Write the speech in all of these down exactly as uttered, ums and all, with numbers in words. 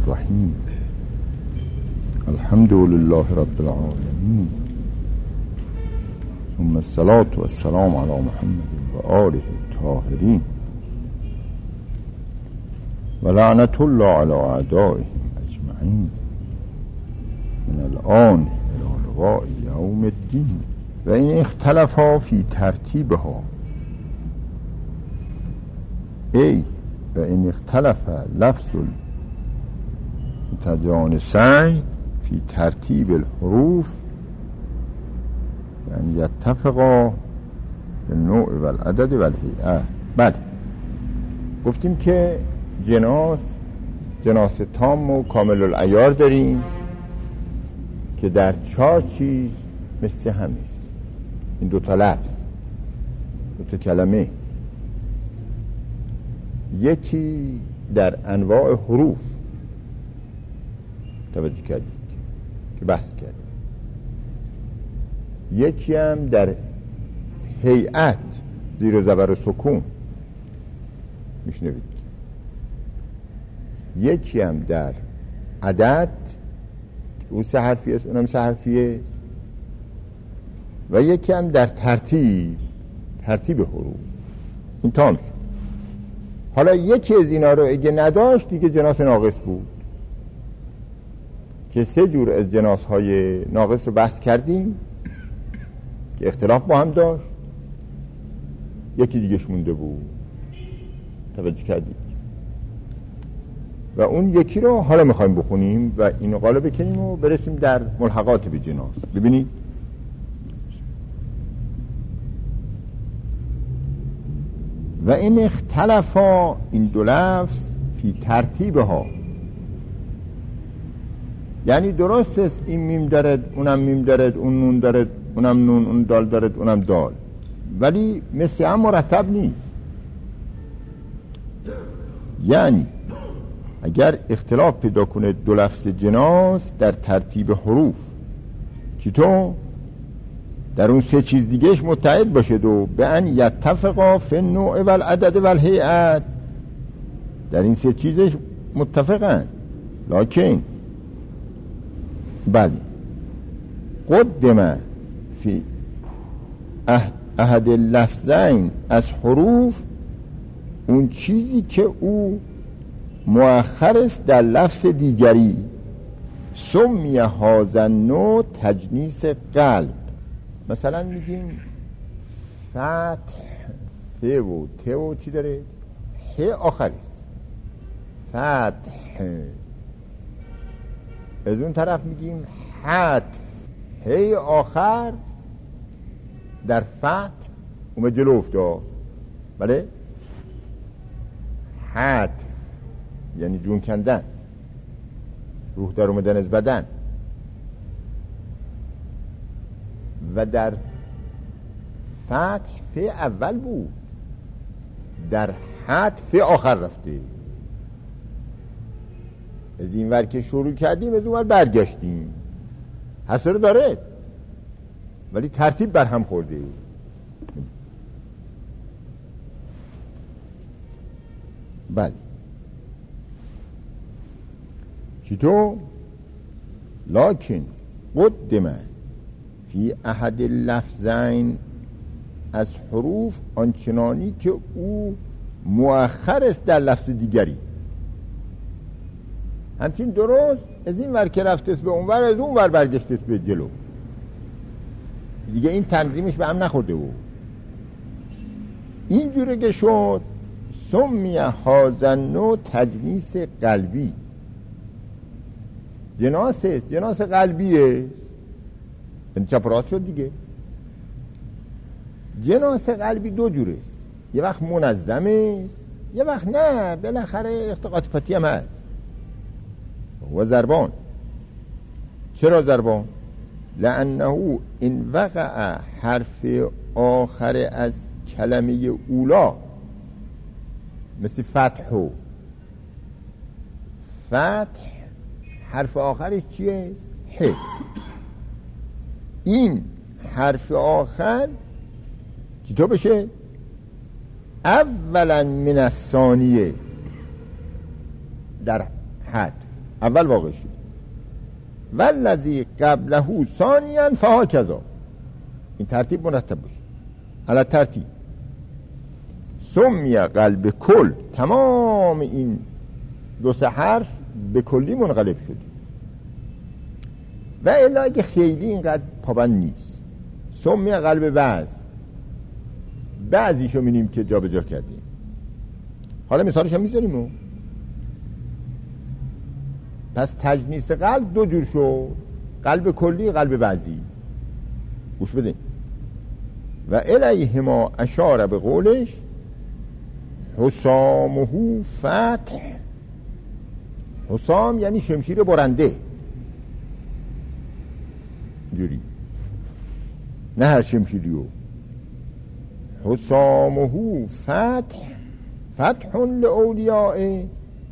الرحیم. الحمد لله رب العالمین، ثم الصلاة والسلام علی محمد و آله الطاهرین و لعنت الله علی اعدائهم اجمعین من الان الی لقاء یوم الدین. و این اختلافا فی ترتیبها ای و این اختلف لفظ المتجانسین فی ترتیب الحروف یعنی یتفقا بالنوع و العدد و الهیئه. بله گفتیم که جناس جناس تام و کامل العیار داریم که در چهار چیز مثل همیست. این دو تا لفظ، دو تا کلمه، یکی در انواع حروف توجه کردید که بحث کردیم، یکی هم در هیئت زیر زبر و سکون میشنوید، یکی هم در عدد او سه حرفی است اونم سه حرفیه، و یکی هم در ترتیب ترتیب حروف. این تام شد. حالا یکی از اینا رو اگه نداشت دیگه جناس ناقص بود، که سه جور از جناس های ناقص رو بحث کردیم که اختلاف با هم داشت، یکی دیگهش مونده بود. توجه کردید؟ و اون یکی رو حالا میخوایم بخونیم و اینو قالا بکنیم و برسیم در ملحقات به جناس. ببینید و این اختلافا، این دو لفظ، فی ترتیبها، یعنی درست است این میم دارد اونم میم دارد، اون نون دارد اونم نون، اون دال دارد اونم دال، ولی مثل هم مرتب نیست. یعنی اگر اختلاف پیدا کنه دو لفظ جناس در ترتیب حروف، چطور؟ در اون سه چیز دیگهش متحد باشه و به ان یتفقا فی النوع و العدد و الهیئت، در این سه چیزش متفقن. لکن بله قدم فی احد اللفظین از حروف، اون چیزی که او مؤخر است در لفظ دیگری، سمی هذا النوع تجنیس قلب. مثلا میگیم فتح ف و ت و چی داره؟ ح آخر است. فتح. از اون طرف میگیم حتف، ه آخر در فتح اومد جلو افتاد. بله حتف یعنی جون کندن، روح در اومدن از بدن. و در فتح ف اول بود، در حتف آخر رفته. از این ور که شروع کردیم از اون ور برگشتیم، حسره داره ولی ترتیب بر هم خورده. بله چطور؟ لکن قدمه فی احد اللفظین از حروف آنچنانی که او مؤخر است در لفظ دیگری. همچین درست از این ور که رفته است به اون ور، از اون ور برگشته است به جلو دیگه. این تنظیمش به هم نخورده بود. اینجوره که شد سمی هذا النوع تجنیس قلبی. جناس است، جناس قلبیه، این چپ راست شد دیگه. جناس قلبی دو جوره است، یه وقت منظم است، یه وقت نه، بالاخره اختقاط پاتی هم هست. و ضربان. چرا ضربان؟ لانه این وقع حرف آخر از کلمه اولا، مثل فتح و فتح حرف آخرش چیه؟ ح. این حرف آخر چطور بشه؟ اولا من الثانیه در حد، اول واقع شد. والذی قبله ثانیا فهکذا. این ترتیب مرتب باشه علی ترتیب. سمی قلب کل، تمام این دو سه حرف به کلی منقلب شده و الا اگه خیلی اینقدر پابند نیست. سمی قلب بعض، بعضیشو می‌بینیم که جا به جا کردیم. حالا مثالش هم میذاریم. پس تجنیس قلب دو جور شد، قلب کلی، قلب بعضی. گوش بدین. و الیهما اشاره به قولش حسامه فتح. حسام یعنی شمشیر برنده، جوری نه هر شمشیریو. حسامه فتح، فتح لأولیائه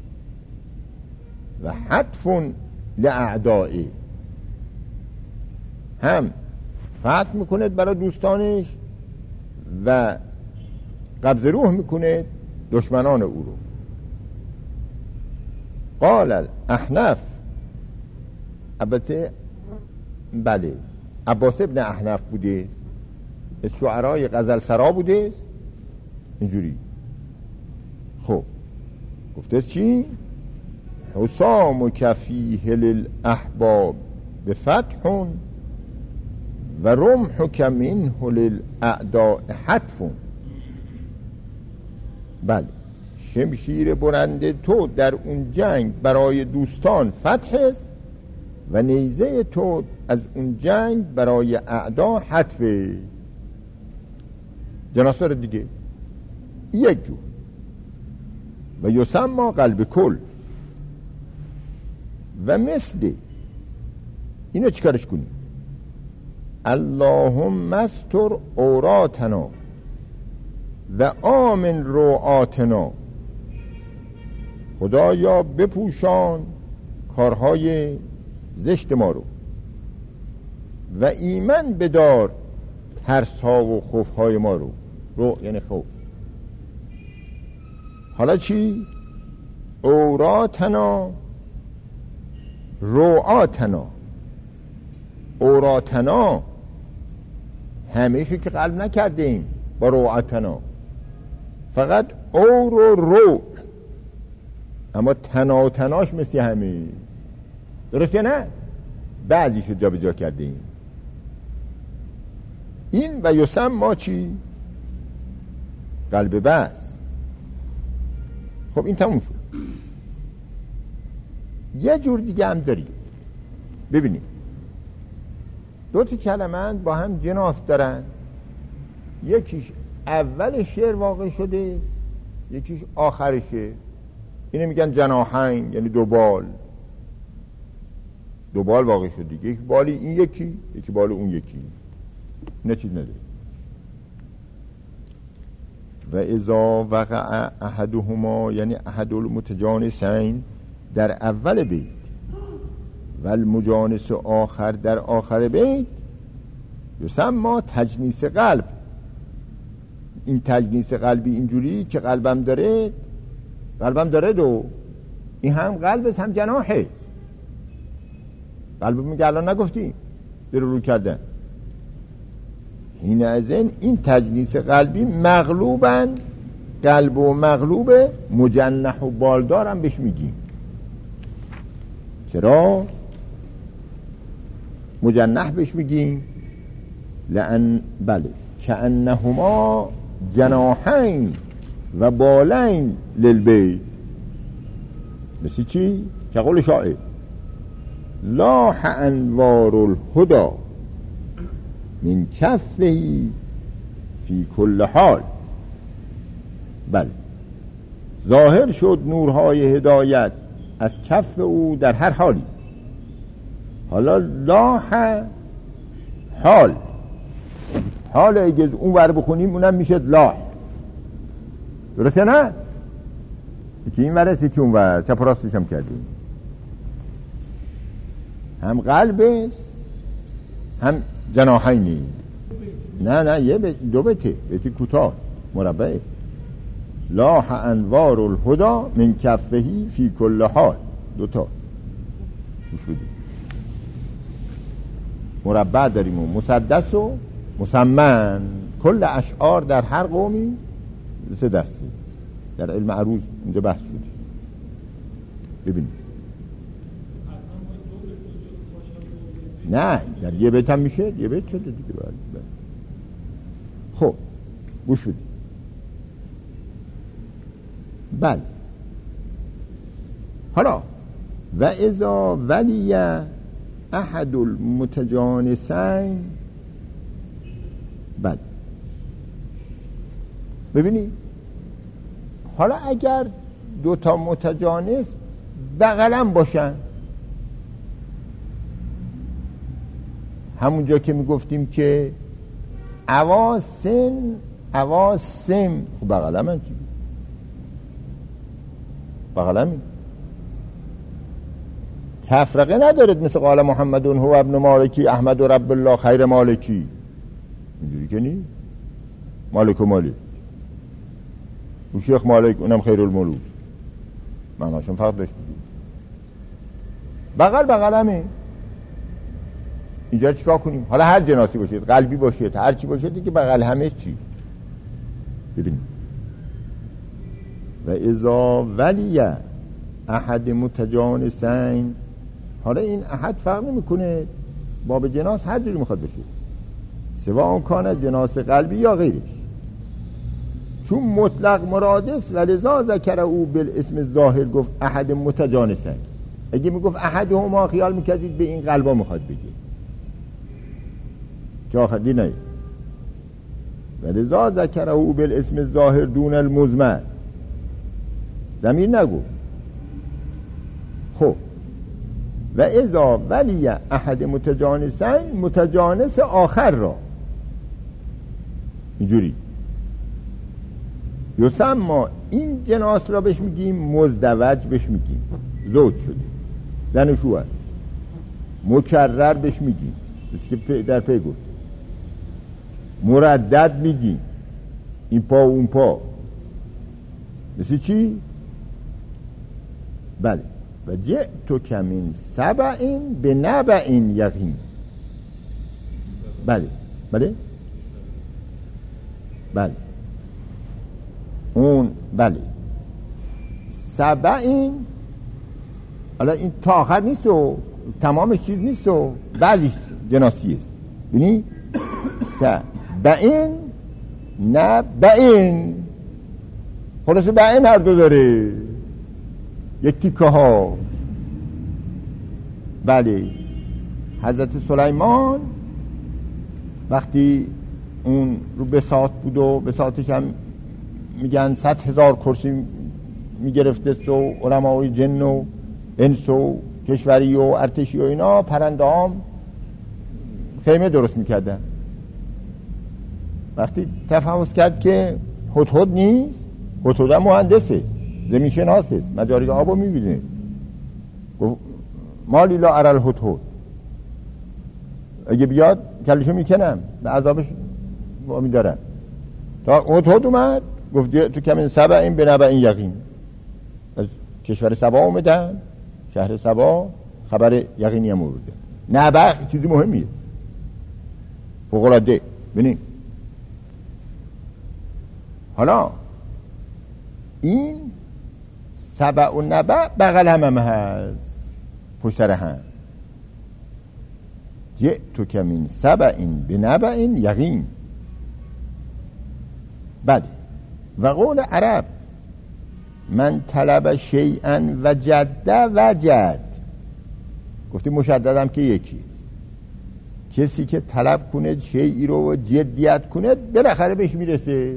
و حتف لأعدائه. هم فتح میکنه برای دوستانش و قبض روح میکنه دشمنان او رو. قال الاحنف، البته بله عباس ابن احنف بوده، از شعرای غزل سرا بوده اینجوری. خب گفته چی؟ حسام و کفیه للاحباب بفتح و رمح منه للاعداء حتف. بله شمشیر برنده تو در اون جنگ برای دوستان فتح است و نیزه تو از اون جنگ برای اعدا حتف. جناسار دیگه یک جور. و یسمى قلب کل. و مثل اینو چیکارش کنیم؟ اللهم استر عوراتنا و آمن روعاتنا. خدایا بپوشان کارهای زشت ما رو و ایمن بدار ترس‌ها و خوف‌های ما رو. رو یعنی خوف. حالا چی؟ عوراتنا، روعاتنا. عوراتنا همیشه که قلب نکردیم با روعاتنا، فقط اور و رو، اما تنا و تناش مثل همه. درست یا نه؟ بعضیشو جا به جا کردیم. این و یسمى چی؟ قلب بس. خب این تموم شد. یه جور دیگه هم داریم. ببینیم دو تا کلمه با هم جناس دارن، یکیش اول شعر واقع شده، یکیش آخرشه. اینه میگن جناحین، یعنی دو بال. دو بال واقع شده، یک بالی این یکی، یکی بال اون یکی. نه چیز نداره. و اذا وقع احدهما، یعنی احد المتجانسین در اول بیت و المجانس آخر در آخر بیت، یسمى تجنیس قلب. این تجنیس قلبی اینجوری که قلبم داره، قلبم داره دو، این هم قلبش هم جناحه. قلب میگه الان نگفتیم زیر رو کردن. این از این این تجنیس قلبی مغلوبن، قلب و مغلوب مجنح و بالدار هم بهش میگیم. چرا مجنح بهش میگیم؟ لأن بله کأنهما جناحین و بالین للبیت. مثل چی؟ که قول شاعر لاح انوار الهدى من کفه فی کل حال. بله ظاهر شد نورهای هدایت از کف او در هر حالی. حالا لاح حال، حال اگه اون ور بخونیم اونم میشه لاح. درسته نه؟ یکی این ور یکی اون ور، چپ و راستش هم کردیم. هم قلبش هم جناحینی. نه نه یه بی... دو بته بیتی کوتاه مربعه. لاح انوار الهدى من کفهی فی کل حال. دوتا گوش بدید، مربع داریم و مسدس و مسمن. کل اشعار در هر قومی سه دسته. در علم عروض اینجا بحث شده. ببینید نه در یه بیت هم میشه، یه بیت شده دیگه. باید خب گوش بدید. بله حالا و اذا ولی احد المتجانسین. بله ببینید حالا اگر دو تا متجانس بغلم باشن، همونجا که میگفتیم که اواسن اواسم، خب بغلم هم چی؟ بغلمی تفرقه ندارد، مثل قال محمد هو ابن مالکی احمد و رب الله خیر مالکی، اینجوری که نی مالک و مالک و شیخ مالک اونم خیر الملوک، معناشون فرق داشت. بغل بغلمه. اینجا چیکار کنیم؟ حالا هر جناسی باشید، قلبی باشید، هر چی باشید دیگه بغل همه چی. ببینید و اذا ولی احد متجانسین. حالا این احد فرق نمیکنه باب جناس هر جوری میخواد بشه، سواء کان جناس قلبی یا غیرش، چون مطلق مرادس و لذا ذکر او بالاسم ظاهر گفت احد متجانسین. اگه میگفت احد هما خیال میکردید به این قلبا میخواد بگه، جا خدی نه. و لذا ذکر او بالاسم ظاهر دون المضمر، ضمیر نگو. خب و اذا ولی احد متجانسین، متجانس آخر را اینجوری یسمى، این جناس را بهش میگیم مزدوج، بهش میگیم زوج شده، زن و شوهر. مکرر بهش میگیم، مثل که در پی گفت. مردد میگیم، این پا و اون پا. مثل چی؟ بله و جئتو کمین سبعین به نبعین یقین. بله بله بله اون بله سبعین. حالا این تا آخر نیست و تمامش چیز نیست و بعضی جناسی است. بینی سبعین نه بعین، خلاصه بعین هر دو داره، یک تیکه ها. بله حضرت سلیمان وقتی اون رو بساط بود و بساطش هم میگن صد هزار کرسی میگرفته و علمای جن و انس و کشوری و ارتشی و اینا، پرنده هم خیمه درست میکردن. وقتی تفحص کرد که هدهد نیست، هدهد مهندسه، زمین شناسه، مجاری آبو میبینه، گفت مالی لا ارل هدهد، اگه بیاد کلشو میکنم، به عذابش وامی دارم. تا هدهد اومد گفت تو کمین سبع این به نبع این یقین. از کشور سبا اومدن، شهر سبا خبر یقینی هم آورده. نبع چیزی مهمیه، فوق العاده. ببین حالا این سبع و نبع بغل هم هم هست، پشت سر هم. جئتو کمین سبع این به نبع این یقین. بله و قول عرب من طلب شیئا وجد وجد، گفتیم مشددم که یکی، کسی که طلب کنه شیئی رو و جدیت کنه بالاخره بهش میرسه.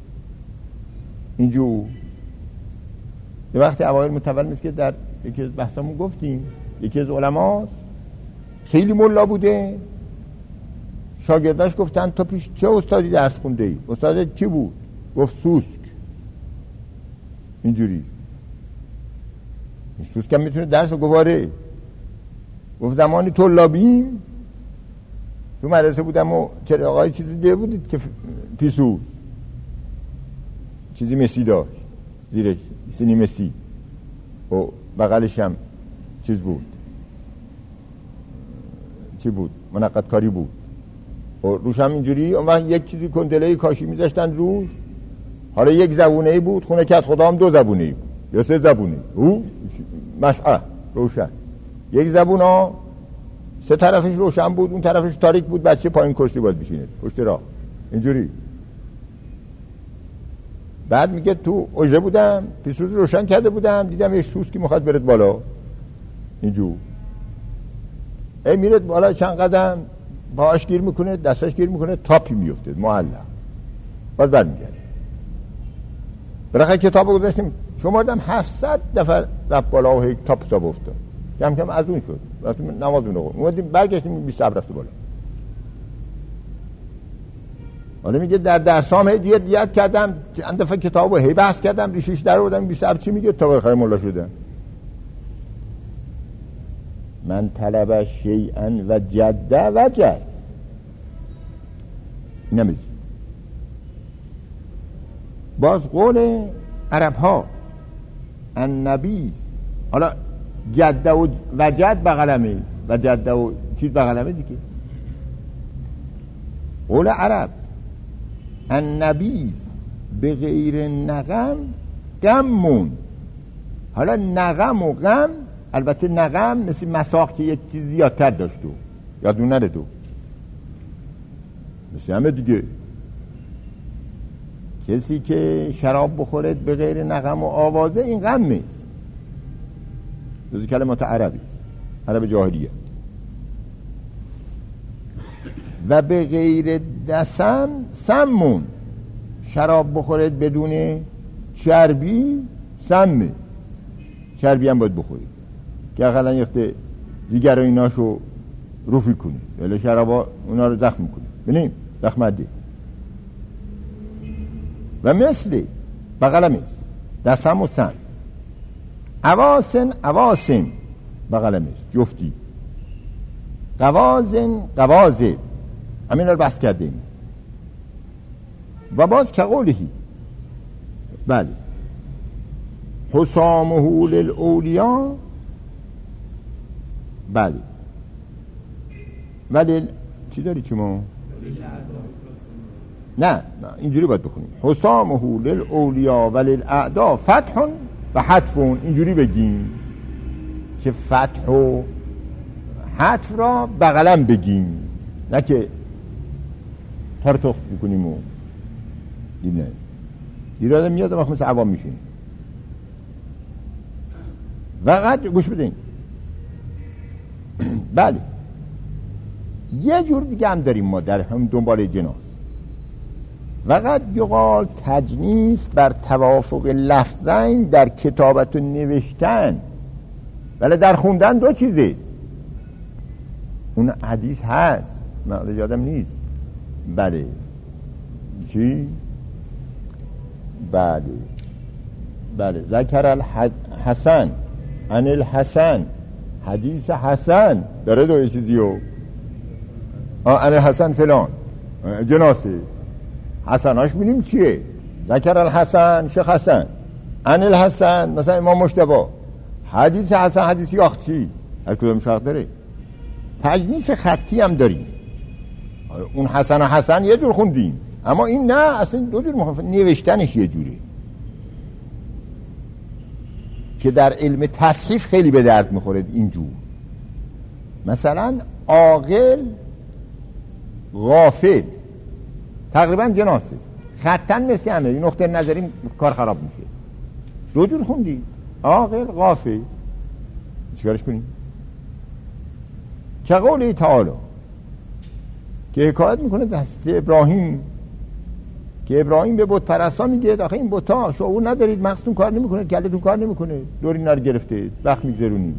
اینجور یه وقتی اوایل متول میست که در یکی از بحثامون گفتیم یکی از علماست خیلی ملا بوده، شاگرداش گفتن تو پیش چه استادی درس خونده ای؟ استاد چی بود؟ گفت سوسک. اینجوری سوسک هم میتونه درس رو گواره. گفت زمانی طلابیم تو مدرسه بودم و چراغای چیزی دیده بودید که پیسوس چیزی مسی داشت زیرش، سینی مسی و بغلش هم چیز بود چی بود؟ منقط کاری بود. روش هم اینجوری اون وقت یک چیزی کندلهی کاشی میذاشتن روش. حالا یک زبونهی بود، خونه کت خدا هم دو زبونهی بود یا سه زبونهی. او مشعل روشن. یک زبون ها سه طرفش روشن بود، اون طرفش تاریک بود، بچه پایین کرسی باید بشینه پشت راه اینجوری. بعد میگه تو اجره بودم، پیسوز روشن کرده بودم، دیدم یک سوسکی میخواد برد بالا اینجور. ای میرد بالا چند قدم، پاهاش گیر میکنه، دستاش گیر میکنه، تاپی میفته معلق. باز برمیگرد. برای کتاب گذاشتیم شمردم هفتصد دفعه رفت بالا و هی تاپ تاپ افتاد. کم کم از اون شد. رفتیم نماز اون رو اومدیم برگشتیم بیست رفته بالا. حالا میگه در درسام هی دیت دیت کردم، چند دفعه کتابو هی بحث کردم، ریشش در آوردم، بیست چی میگه تا بخیر مولا شدم. من طلب شیئا و جد وجد. نمیز باز قول عرب ها النبی. حالا جد و وجد بغلمه و جد و چیز بغلمه دیگه. قول عرب النبی به غیر نغم غمون. حالا نغم و غم، البته نغم مثل مساق که یک چیز زیادتر داشت تو یادون نره تو مثل همه دیگه. کسی که شراب بخورد به غیر نغم و آوازه این غم نیست. جز کلمات عربی عرب جاهلیه. و به غیر دسم سمون. شراب بخورد بدون چربی سمه. چربی هم باید بخورید که اقلا یخته دیگر و ایناشو روفی کنی ولی شرابا اونا رو زخم کنی. ببینیم زخم عدی و مثل بغلمیز دسم و سم. اواسن اواسم بغلمیز جفتی. قوازن قوازه همین رو بحث کردیم. و باز که قولهی بله حسامه للاولیا بله ولی چی داری چی ما؟ نه نه اینجوری باید بخونیم حسامه للاولیا وللاعدا فتح و حتف. اینجوری بگیم که فتح و حتف را بغلم بگیم نه که ترتخ بکنیم و دیم نه ایراده میاد وقت مثل عوام میشین. وقت گوش بدین بله یه جور دیگه هم داریم ما در هم دنبال جناس. وقت یقال تجنیس بر توافق لفظین در کتابت و نوشتن ولی در خوندن دو چیزه. اون حدیث هست من یادم نیست. بله چی؟ بله بله ذکر الحسن عن الحسن حدیث حسن داره دو چیزیو آن الحسن فلان جناسه حسناش بینیم چیه. ذکر الحسن شیخ حسن عن الحسن مثلا امام مجتبی. حدیث حسن حدیث یاختی هر کدوم شاخ داره. تجنیس خطی هم داریم. اون حسن حسن یه جور خوندیم اما این نه اصلا دو جور مخالف. نوشتنش یه جوری که در علم تصحیف خیلی به درد میخوره اینجور. مثلا عاقل غافل تقریبا جناسه خطن مثل همه این نقطه نظری کار خراب میشه. دو جور خوندی عاقل غافل چیکارش کنیم؟ چه قوله تعالی که حکایت میکنه دست ابراهیم که ابراهیم به بت پرستا میگه آخه این بتا شعور ندارید مغزتون کار نمیکنه کلتون کار نمیکنه دور اینا رو گرفته وقت میگذرونید.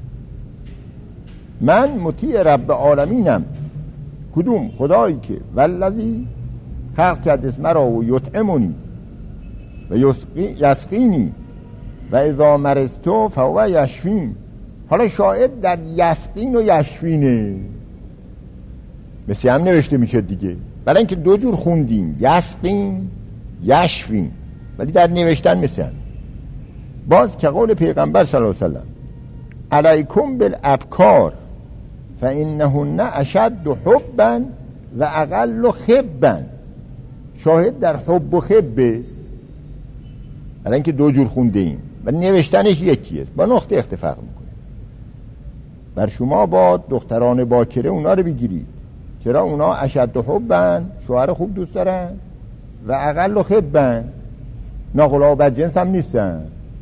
من مطیع رب عالمینم کدوم خدایی که والذی خلق کرد اسم را و یطعمنی و یسقینی و اذا مرضت فهو یشفین. حالا شاید در یسقین و یشفینه مثل هم نوشته میشه دیگه برای اینکه دو جور خوندیم یسقین یشفین ولی در نوشتن مثل هم. باز که قول پیغمبر صلی الله علیه وسلم علیکم بالابکار فانهن اشد حبا و اقل خبا. شاهد در حب و خب است. الان اینکه دو جور خونده ایم ولی نوشتنش یکی است، با نقطه اختفاق میکنه. بر شما با دختران باکره اونا رو بگیرید. چرا اونا اشد حبن، شوهر خوب دوست دارن، و اقل خبن، ناقلا و بدجنس هم نیستن،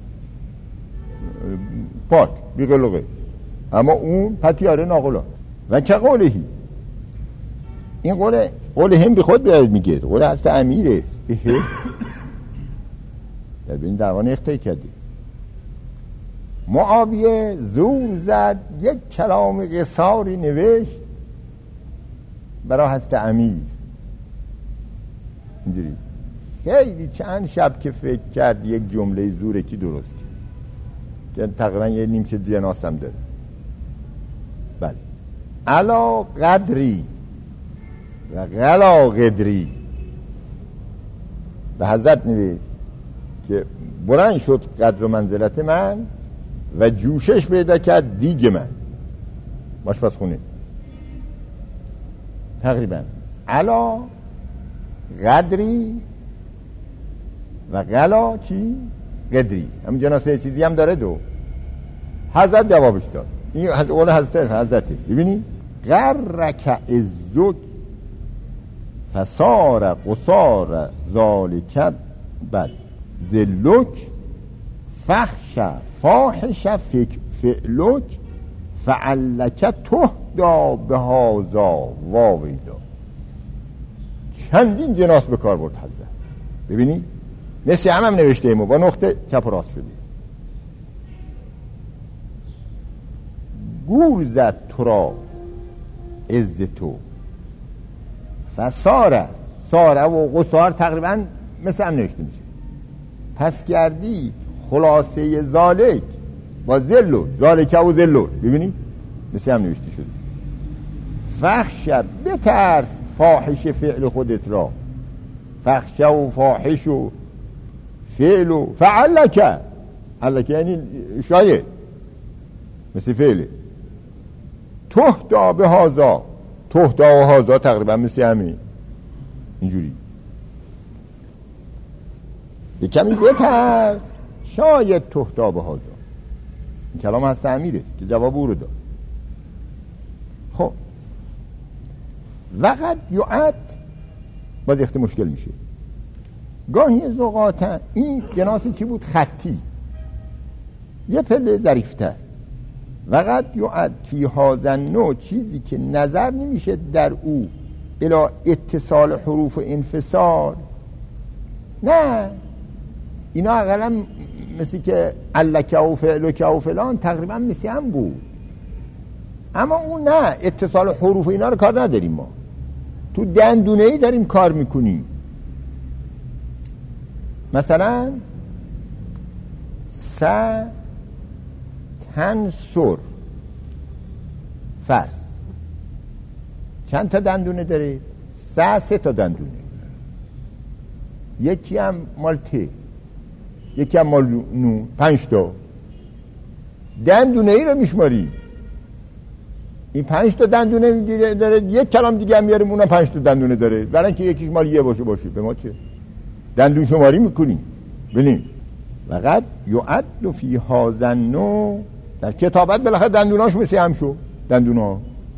پاک بی قلقه، اما اون پتیاره ناقلا. و چه قولهی، این قول قول هم بی خود بیاید میگه، قول هست امیره در بین دوانه اختیار کردی. معاویه زور زد، یک کلام قصاری نوشت برای هست امیر. اینجوری خیلی چند شب که فکر کرد یک جمله زوره کی درست کرد که تقریبا یه نیمچه جناس هم داره. بله، علا قدری و غلا قدری. به حضرت نوشت که بلند شد قدر و منزلت من و جوشش پیدا کرد دیگ من. آشپزخونه تقریبا علا قدری و غلا چی؟ قدری. همین جناسه چیزی هم داره دو. حضرت جوابش داد. این قول حضرت حضرت ببینی غرک عزک فسار قصار ذالک بل ذلک فحش فاحش فعلک فعلک تهدا بهذا واویلا. چندین جناس به کار برد حضرت. ببینی مثل هم هم نوشته ایمو با نقطه چپ و راست شدی. گول زد تو را عز تو فساره. ساره و قصار تقریبا مثل هم نوشته میشه. پس گردید خلاصه زالک با زلو، زالکه و زلو. ببینید مثل هم نوشته شده. فحش بترس فاحش فعل خودت را. فحش و فاحش و فعل و فعلکه. علکه یعنی شاید مثل فعله. تهدا به هازا. تهدا و هازا تقریبا مثل همین اینجوری. یک کمی بترس شاید تهدا به هازا. این کلام هست امیر است که جواب او رو داد. خب وقت یعد باز اخت مشکل میشه. گاهی از اوقات این جناس چی بود؟ خطی، یه پله ظریفتر. وقت یعد فی هذا نوع، چیزی که نظر نمیشه در او الی اتصال حروف و انفصال. نه اینا اقلا مثل که علکه و فعلکه و فلان تقریبا مثل هم بود، اما اون نه، اتصال حروف اینا رو کار نداریم. ما تو دندونه ای داریم کار میکنیم. مثلا س تنصر فرض چند تا دندونه داره؟ سه سه تا دندونه. یکی هم مال ت، یکی هم مال نو، پنج تا دندونه ای رو میشماری. این پنج تا دندونه داره، یک کلام دیگه هم میاریم اونم پنج تا دندونه داره، برای اینکه یکیش مال یه باشه باشه به ما چه؟ دندون شماری میکنیم. ببین وقت یعد فی هذا النوع، در کتابت بالاخره دندوناش مثل هم شو. دندونا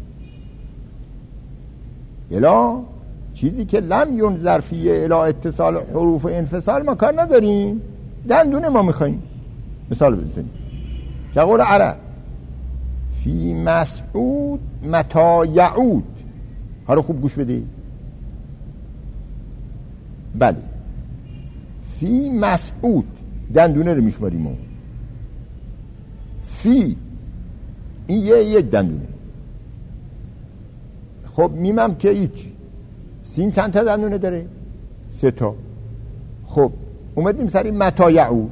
الا چیزی که لم ینظر فیه الا اتصال حروف و انفصال ما کار نداریم، دندونه ما میخواییم. مثال بزنیم که قول عرب فی مسعود متا یعود. ها رو خوب گوش بده. بله فی مسعود دندونه رو میشماریم. فی این یه یک دندونه. خب میمم که هیچ. سین چند تا دندونه داره؟ سه تا. خب اومدیم سری متا یعود.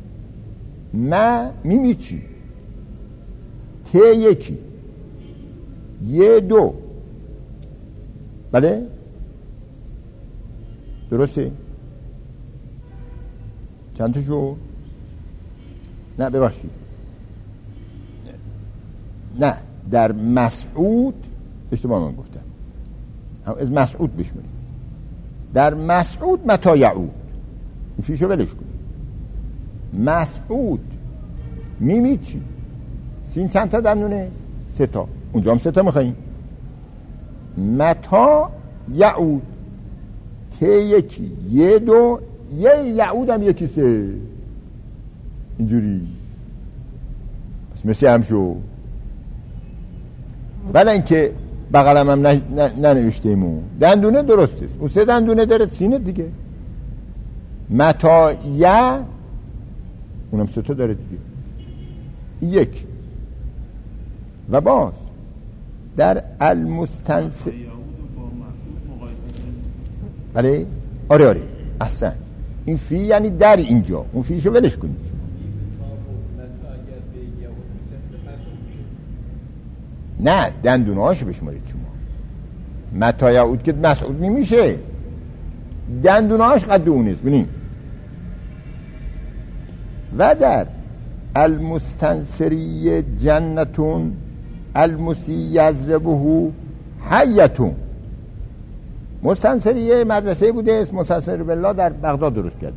ما میمی چی؟ ت یکی، یه دو. بله درسته؟ چند تا شو؟ نه ببخشید، نه در مسعود اشتباه من گفتم، از مسعود بشماریم. در مسعود متا یعود، این فیشو ولش کنیم. مسعود میمی چی؟ سین چند تا دندونه؟ سه تا. اونجا هم سه تا میخواییم. متا یعود، ت یکی، یه دو، یه یعود هم یکی سه، اینجوری. پس مثل هم شو. ولی اینکه بغلم هم ننوشتیم اون دندونه درست است، اون سه دندونه داره سینه دیگه. متا یه اونم سه تا داره دیگه. یک و باز در المستنصر، بله آره آره احسن، این فی یعنی در اینجا، اون فیشو ولش کنید. نه دندونه هاشو بشمارید شما. متا یعود که مسعود نمیشه، دندونه هاش قد اونست. ببینیم و در المستنصری جنتون المسی یضربه حیتون. مستنصری مدرسه بوده اسم مستنصر بالله در بغداد درست کرده.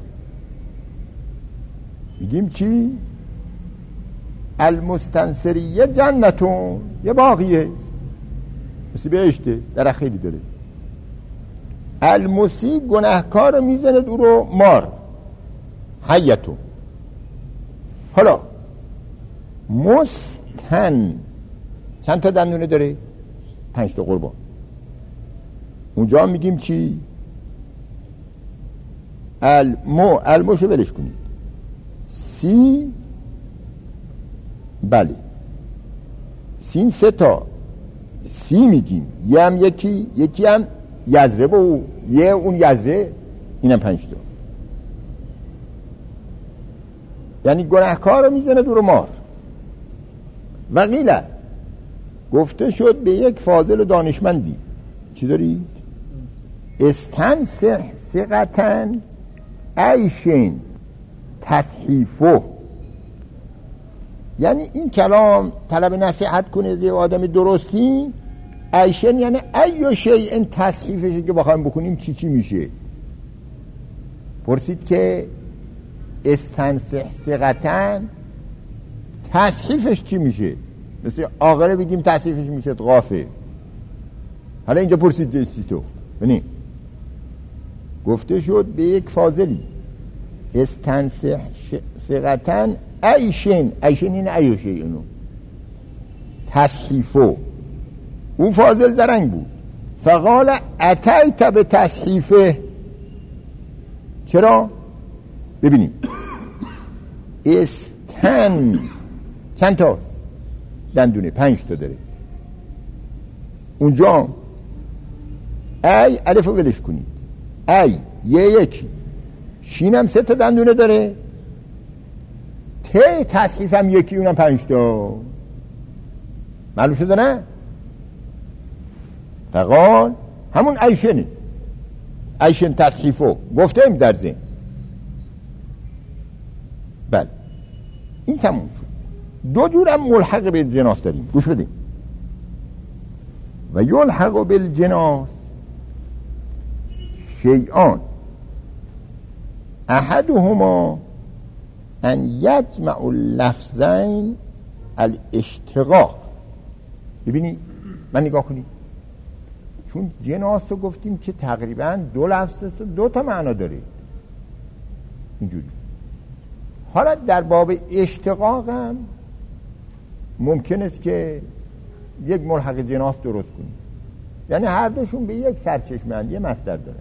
میگیم چی؟ المستنصری جنتون، یه باغیه مثل بهشته، در خیلی داره. المسی گناهکار میزنه دو رو مار، حیتون. حالا مستن چند تا دندونه داره؟ پنج تا قربان. اونجا میگیم چی؟ المو، الموشو ولش کنید. سی، بله سین سه تا، سی میگیم، یه هم یکی، یکی هم یزره با او، یه اون یزره، اینم پنج تا. یعنی گناهکار رو میزنه دور مار. و قیله گفته شد به یک فاضل و دانشمندی، چی داری؟ استنصح ثقتن ایشن تصحیفو. یعنی این کلام طلب نصیحت کنه از یه آدم درستی. ایشن یعنی ایو شیء تصحیفشه که بخوایم بکنیم چی چی میشه. پرسید که استنصح ثقتن تصحیفش چی میشه؟ مثل آخره بگیم تصحیفش میشه غافه. حالا اینجا پرسید جستی تو ببینیم. گفته شد به یک فاضلی استنصح ثقتن ایشن، ایشن این ایوشه اینو تصحیفو. اون فاضل زرنگ بود. فقال اتیت به تصحیفه. چرا؟ ببینیم استن چند تا دندونه؟ پنج تا داره. اونجا ای الف رو ولش کنید، ای یه یکی، شینم سه تا دندونه داره، ت تصحیفم یکی، اونم پنج تا. معلوم شده نه؟ فقال همون ایشنه، ایشن تصحیفو گفته ایم در ذهن. بله این تموم شد. دو جور هم ملحق بالجناس داریم، گوش بدیم. و یلحق بالجناس شیئان احدهما ان یجمع اللفظین الاشتقاق. ببینی من نگاه کنی، چون جناس رو گفتیم که تقریبا دو لفظ است، دو تا معنا داره اینجوری. حالا در باب اشتقاق هم ممکن است که یک ملحق جناس درست کنیم، یعنی هر دوشون به یک سرچشمه یه مصدر داره.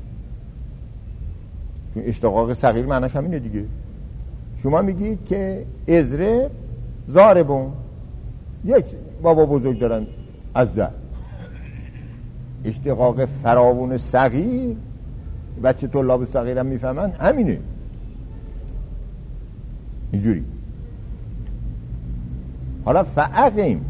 چون اشتقاق صغیر معناش همینه دیگه. شما میگید که ازره زاربون، یک بابا بزرگ دارن از زر. اشتقاق فراوون صغیر، بچه طلاب صغیر هم میفهمن، همینه اینجوری. حالا فاقیم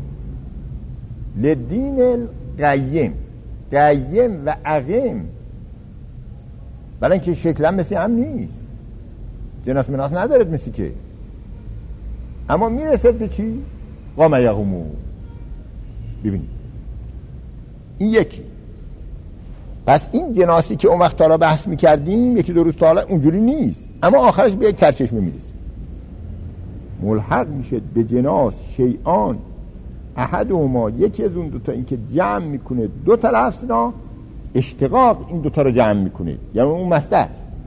لدین القیم، قیم و اقیم، برای اینکه شکل هم مثل هم نیست، جناس مناس ندارد مثل که، اما میرسد به چی؟ قام یقومو. ببینید این یکی. پس این جناسی که اون وقت حالا بحث میکردیم یکی دو روز تا حالا اونجوری نیست، اما آخرش به یک سرچشمه میرسه، ملحق میشه به جناس شیئان احد و ما، یکی از اون دوتا، این که جمع میکنه دو تا لفظ را، اشتقاق این دوتا رو جمع میکنه، یعنی اون مصدر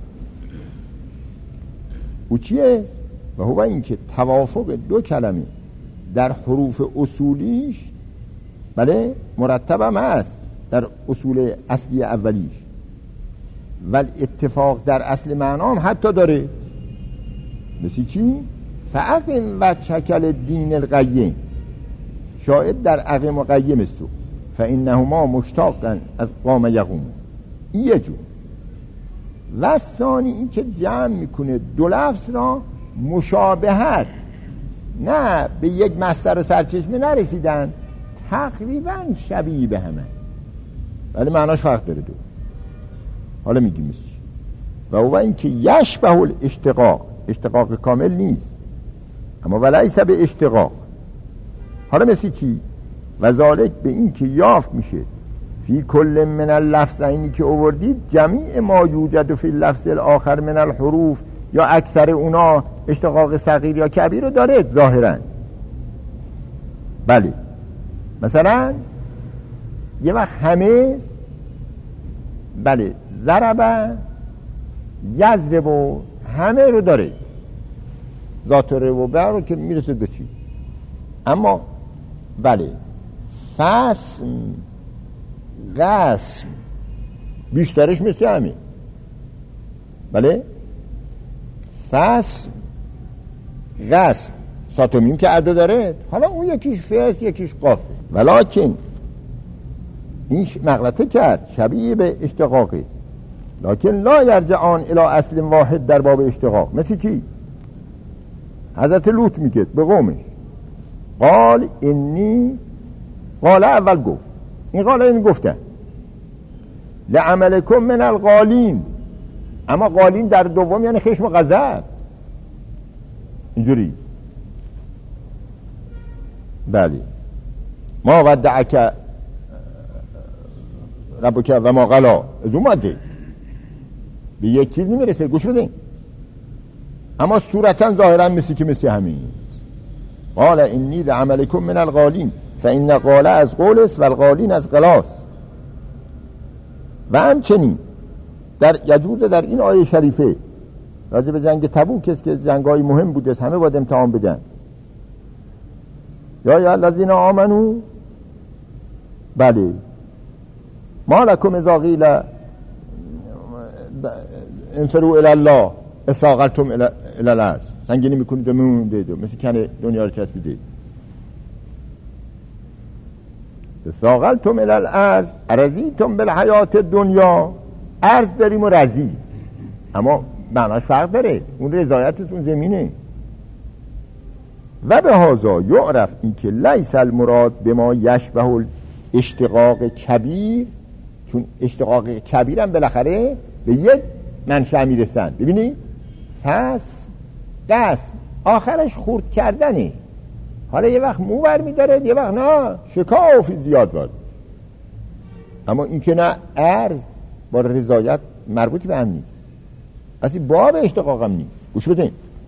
او چیه؟ و هو این که توافق دو کلمه در حروف اصولیش بله مرتب هم هست در اصول اصلی اولیش، ولی اتفاق در اصل معنام حتی داره. مثل چی؟ فاقم و شکل دین القیم، شاید در اقم و قیم استو فانهما مشتاقن از قام یقوم، این یه جور. و ثانی این که جمع میکنه دو لفظ را مشابهت، نه به یک مصدر و سرچشمه نرسیدن، تقریبا شبیه به همه ولی معناش فرق داره دو. حالا میگیم مثل و او این که یشبه الاشتقاق، اشتقاق کامل نیست اما ولیس به اشتقاق. حالا مثل چی؟ و ذالک به این که یافت میشه فی کل من اللفظینی که آوردید جمیع ما یوجد فی اللفظ الاخر من الحروف، یا اکثر اونا اشتقاق صغیر یا کبیر رو داره ظاهرا. بله مثلا یه وقت همه بله ضربه یضرب و همه رو داره، ذات رو بر رو که میرسه به چی، اما بله فسم قسم بیشترش مثل همه. بله فسم قسم ساتومیم که عدد داره، حالا اون یکیش فس یکیش قافه، ولیکن این مغلطه کرد شبیه به اشتقاقی، لکن لا یرجعان الی اصل واحد در باب اشتقاق. مثل چی؟ حضرت لوط میگه به قومش قال انی، قال اول گفت، این قال این گفته لعملکم من القالین، اما قالین در دوم یعنی خشم و غضب، اینجوری. بله ما ودعک ربک و ما قلا، از اون ماده به یک چیز نمیرسه، گوش بدین، اما صورتا ظاهرا مثل که مثل همین. قال انی لعملکم من القالین فإن قال از قول است و القالین از قلاس. و همچنین در یجوز در این آیه شریفه راجع به جنگ تبوک است که جنگای مهم بوده، همه باید امتحان بدن. یا یا الذین آمنو بله ما لکم اذا قیل انفروا الی الله اثاقلتم الی الارض، سنگینی میکنید و میمونید و مثل کنه دنیا رو چسبیدید. اثاقلتم الی الارض ارضیتم بالحیات دنیا، ارض داریم و رضی، اما معناش فرق داره، اون رضایت اون زمینه. و به هذا یعرف این که لیس المراد به ما یشبه اشتقاق کبیر، چون اشتقاق کبیر هم بالاخره به یک منشأ میرسن. ببینید فس قسم آخرش خورد کردنه، حالا یه وقت مو بر میداره یه وقت نه شکافی زیاد باد، اما این که نه ارز با رضایت مربوطی به هم نیست، اصلا باب اشتقاق هم نیست. گوش بدین.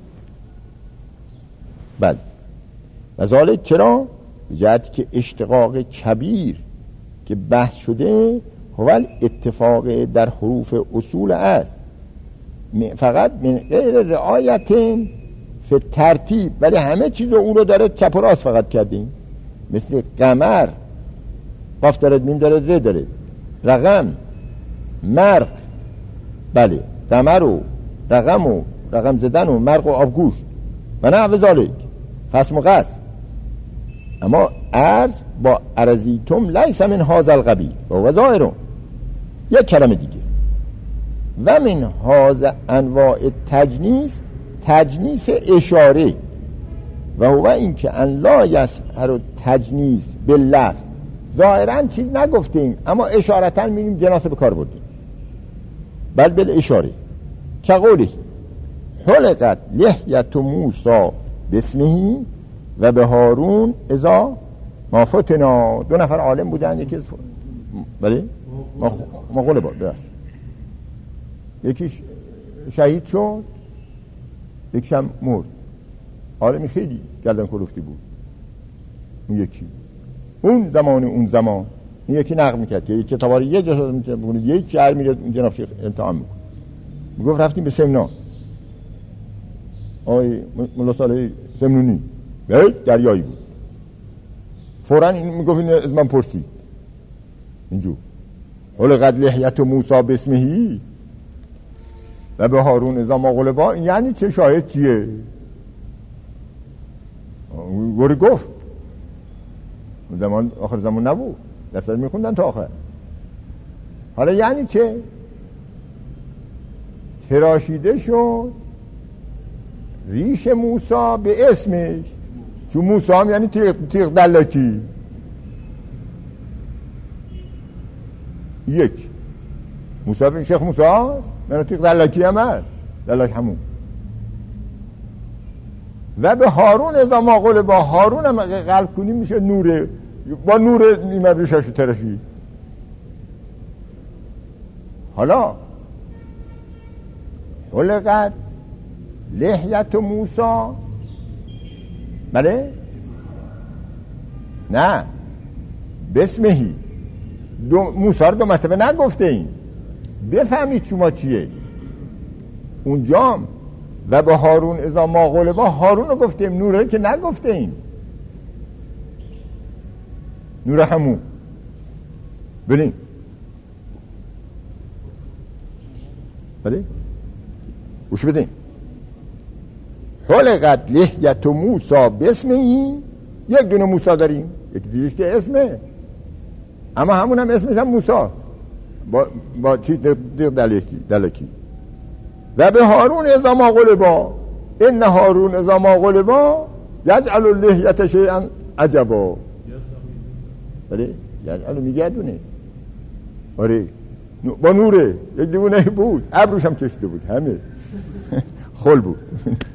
بله و ذالک چرا؟ به جهتی که اشتقاق کبیر که بحث شده هو اتفاق در حروف اصول است، فقط من غیر رعایت فی ترتیب، ولی همه چیز اون رو داره چپ و راست فقط کردیم. مثل قمر قاف دارد میم دارد ر دارد، رقم مرق بله قمر و رقم و رقم زدن و مرق و آبگوشت و نحو ذالک فسم و قسم. اما ارز با ارزیتم لیس من هذا القبیل و هو ظاهر. یک کلمه دیگه و من هذا انواع تجنیس، تجنیس اشاره، و هو این که ان لا یسهر تجنیس باللفظ، ظاهرا چیز نگفتیم اما اشارتا میریم جناسه به کار بردیم، بل بالاشاره که قولی حلقت لحیت موسی باسمه و به هارون اذا ما فتنا، دو نفر عالم بودن، یکی از بله ما غلبا داشت، یکیش شهید شد، یکیش هم مرد. عالمی خیلی گردن کلفتی بود اون یکی. اون زمان اون زمان این یکی نقل میکرد که یک کتابا رو یه جا میکنه، یک شهر میره جناب شیخ امتحان میکنه. میگفت رفتیم به سمنان، آقای مولا صالح سمنونی دریایی بود، فوراً این میگفت این از من پرسید اینجور ولقد لحیت موسی باسمه و به هارون اذا ما غلبا. یعنی چه؟ شاهد چیه؟ گوری گفت زمان آخر زمان نبود، دست میخوندن تا آخر. حالا یعنی چه؟ تراشیده شد ریش موسی به اسمش، چون موسی هم یعنی تیغ, تیغ دلکی. یک موسی بن شیخ موسی هست، یعنی تیغ دلکی هم هست، دلک همون. و به هارون اذا ما غلبا، هارون هم قلب کنی میشه نوره، با نور نیمه ریشاشو تراشید. حالا ولقد لحیت موسی، بله نه بسمهی، دو موسی رو دو مرتبه نگفته این، بفهمید شما چیه اونجام. و به هارون اذا ما غلبا، هارون رو گفتیم، نوره که نگفته این، نور همون. ببین بله گوش بدین، ولقد لحیت موسی باسمه، یک دونه موسی داریم، یک دیگه که اسمه، اما همون هم اسمش هم موسی با با چی دلکی دلکی. و به هارون اذا ما غلبا، ان هارون اذا ما غلبا یجعل اللحیت شیئا عجبا. بله یجعل میگردونه، آره با نوره، یک دیونه بود، ابروش هم چشیده بود، همه خل بود.